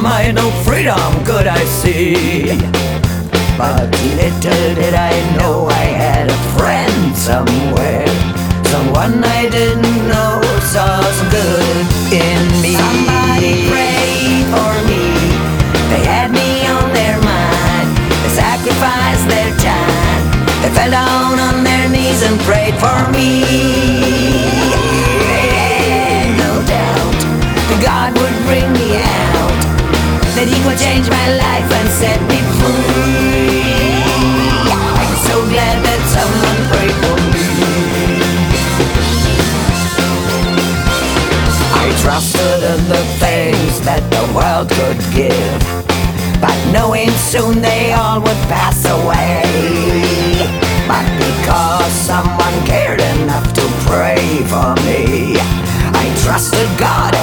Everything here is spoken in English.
I no freedom could I see. But little did I know I had a friend somewhere, someone I didn't know saw some good in me. Somebody prayed for me, they had me on their mind, they sacrificed their time, they fell down on their knees and prayed for me. No doubt that God would bring me out, that He would change my life and set me free. I'm so glad that someone prayed for me. I trusted in the things that the world could give, but knowing soon they all would pass away. But because someone cared enough to pray for me, I trusted God